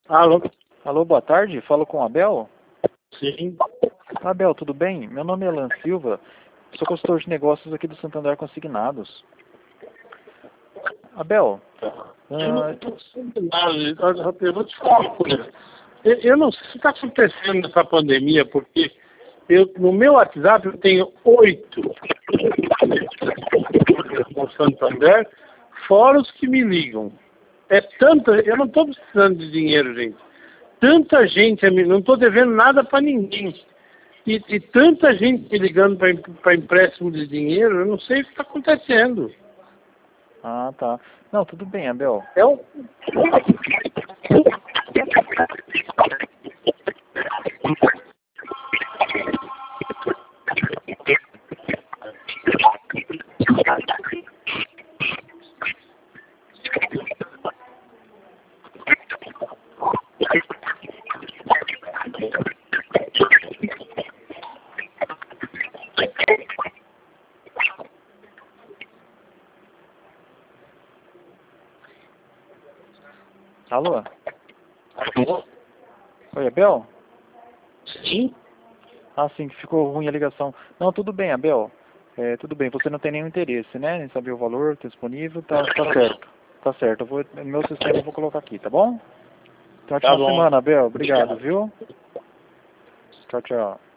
Alô? Alô, boa tarde. Falo com o Abel. Sim. Abel, tudo bem? Meu nome é Alan Silva. Sou consultor de negócios aqui do Santander Consignados. Abel, Eu não estou sendo nada. Eu vou te falar uma coisa. Eu não sei o que está acontecendo nessa pandemia, porque no meu WhatsApp eu tenho 8 no Santander, fora os que me ligam. É tanta. Eu não estou precisando de dinheiro, gente. Tanta gente, não estou devendo nada para ninguém. E tanta gente me ligando para empréstimo de dinheiro, eu não sei o que está acontecendo. Ah, tá. Não, tudo bem, Abel. É um... Alô? Oi, Abel? Sim. Ah, sim, que ficou ruim a ligação. Não, tudo bem, Abel. Tudo bem, você não tem nenhum interesse, né? Em saber o valor, tá disponível, tá certo. Tá certo, no meu sistema eu vou colocar aqui, tá bom? Então, Tá ótima bom. semana, Abel. Obrigado, viu? Tchau, tchau.